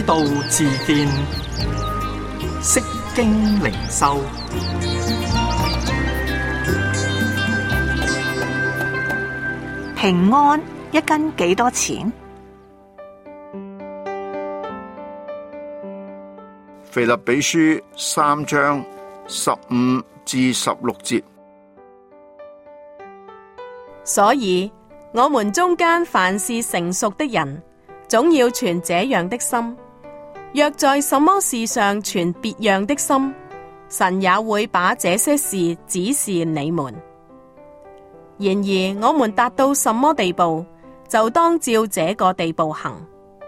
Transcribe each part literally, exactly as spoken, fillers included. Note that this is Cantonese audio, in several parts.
道自見，釋經靈修。 平安一斤幾多錢？ 腓立比書三章十五至十六節。 所以我們中間凡是成熟的人，總要存這樣的心。若在什麼事上存別樣的心，神也會把這些事指示你們。然而我們達到什麼地步，就當照這個地步行。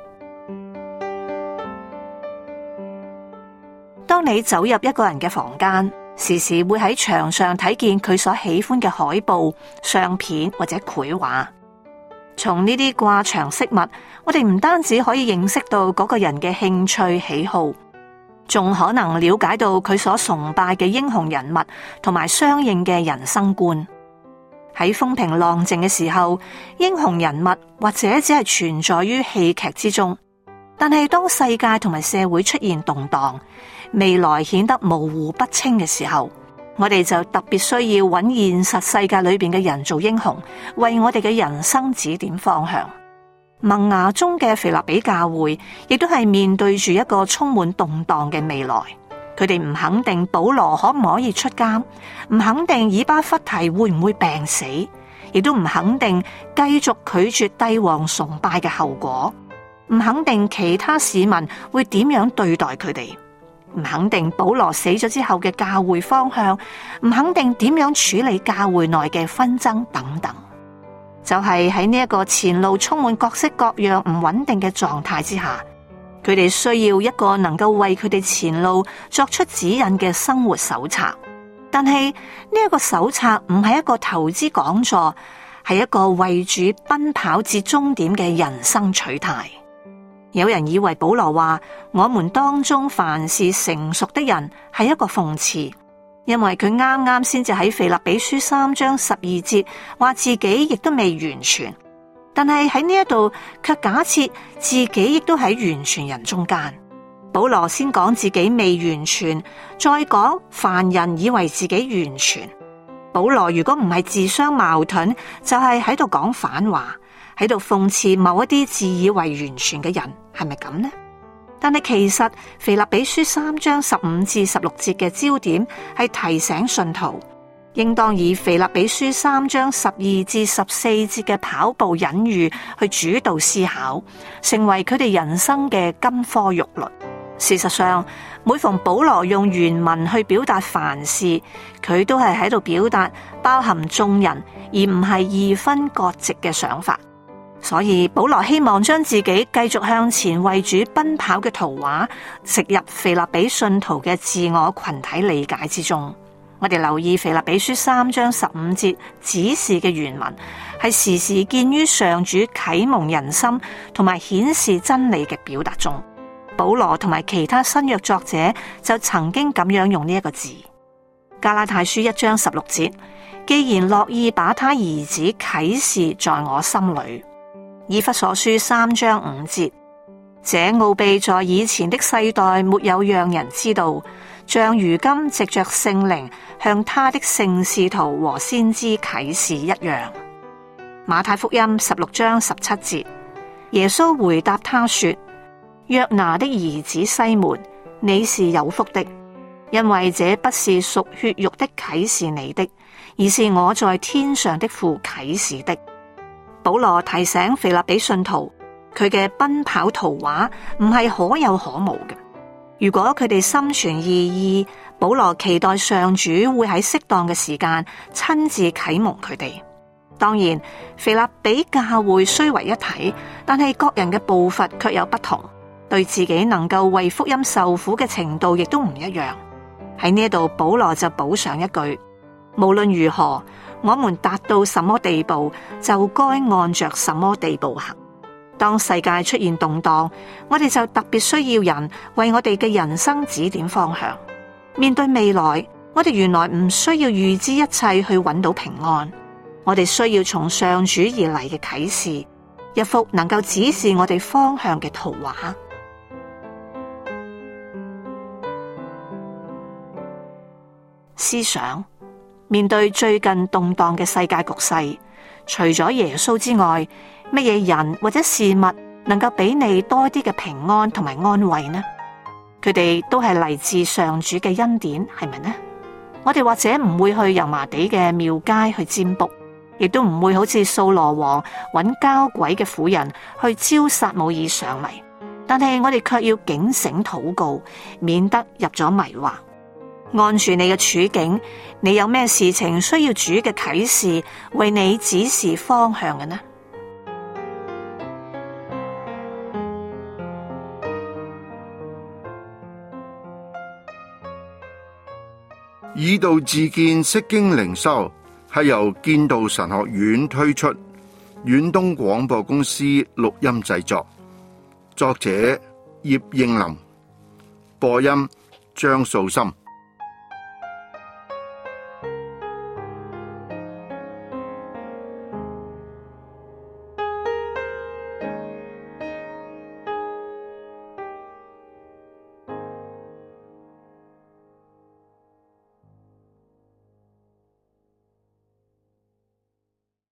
當你走入一個人嘅房間，時時會喺牆上睇見佢所喜歡嘅海報、相片或者繪畫。從呢啲掛牆飾物，我哋唔單止可以認識到嗰個人嘅興趣喜好，仲可能了解到佢所崇拜嘅英雄人物同埋相應嘅人生觀。喺風平浪靜嘅時候，英雄人物或者只係存在於戲劇之中，但係當世界同埋社會出現動盪，未來顯得模糊不清嘅時候，我哋就特別需要揾現實世界裏邊嘅人做英雄，為我哋嘅人生指點方向。萌芽中嘅腓立比教會亦都係面對住一個充滿動盪嘅未來。佢哋唔肯定保羅可唔可以出監，唔肯定以巴弗提會唔會病死，亦都唔肯定繼續拒絕帝王崇拜嘅後果，唔肯定其他市民會點樣對待佢哋，唔肯定保羅死咗之後嘅教會方向，唔肯定點樣處理教會內嘅紛爭等等。就係喺呢一個前路充滿各式各樣唔穩定嘅狀態之下，佢哋需要一個能夠為佢哋前路作出指引嘅生活手冊。但係呢一個手冊唔係一個投資講座，係一個為主奔跑至終點嘅人生取態。有人以為保羅話我們當中凡是成熟的人係一個諷刺，因為佢啱啱先至喺腓立比書三章十二節話自己亦都未完全，但係喺呢一度卻假設自己亦都喺完全人中間。保羅先講自己未完全，再講凡人以為自己完全。保羅如果唔係自相矛盾，就係喺度講反話，喺度諷刺某一啲自以為完全嘅人，係咪咁呢？但係其實腓立比書三章十五至十六節嘅焦點係提醒信徒，應當以腓立比書三章十二至十四節嘅跑步隱喻去主導思考，成為佢哋人生嘅金科玉律。事實上，每逢保羅用原文去表達凡事，佢都係喺度表達包含眾人，而唔係二分割席嘅想法。所以保羅希望將自己繼續向前為主奔跑嘅圖畫植入腓立比信徒嘅自我群體理解之中。我哋留意腓立比書三章十五節指示嘅原文，係時時見於上主啟蒙人心同埋顯示真理嘅表達中。保羅同埋其他新約作者就曾經咁樣用呢一個字。加拉太書一章十六節，既然樂意把他兒子啟示在我心裏。以弗所書三章五節，這奧秘在以前的世代沒有讓人知道，像如今藉着聖靈向他的聖使徒和先知啟示一樣。馬太福音十六章十七節，耶穌回答他說，約拿的兒子西門，你是有福的，因為這不是屬血肉的啟示你的，而是我在天上的父啟示的。保羅提醒腓立比信徒，佢嘅奔跑圖畫唔係可有可無嘅。如果佢哋心存異意，保羅期待上主會喺適當嘅時間親自啟蒙佢哋。當然，腓立比教會雖為一體，但係各人嘅步伐卻有不同，對自己能夠為福音受苦嘅程度亦都唔一樣。喺呢度，保羅就補上一句，無論如何，我們達到什麼地步，就該按着什麼地步行。當世界出現動盪，我哋就特別需要人為我哋嘅人生指點方向。面對未來，我哋原來唔需要預知一切去揾到平安，我哋需要從上主而嚟嘅啟示，一幅能夠指示我哋方向嘅圖畫。 思想。面對最近動盪嘅世界局勢，除咗耶穌之外，乜嘢人或者事物能夠俾你多啲嘅平安同埋安慰呢？佢哋都係嚟自上主嘅恩典，係咪呢？我哋或者唔會去油麻地嘅廟街去占卜，亦都唔會好似掃羅王揾交鬼嘅婦人去招撒母耳上嚟，但係我哋卻要警醒禱告，免得入咗迷惑。按住你嘅處境，你有咩事情需要主嘅啟示為你指示方向嘅呢？ 以道自見釋經靈修係由建道神學院推出，遠東廣播公司錄音製作，作者葉應林，播音張素心。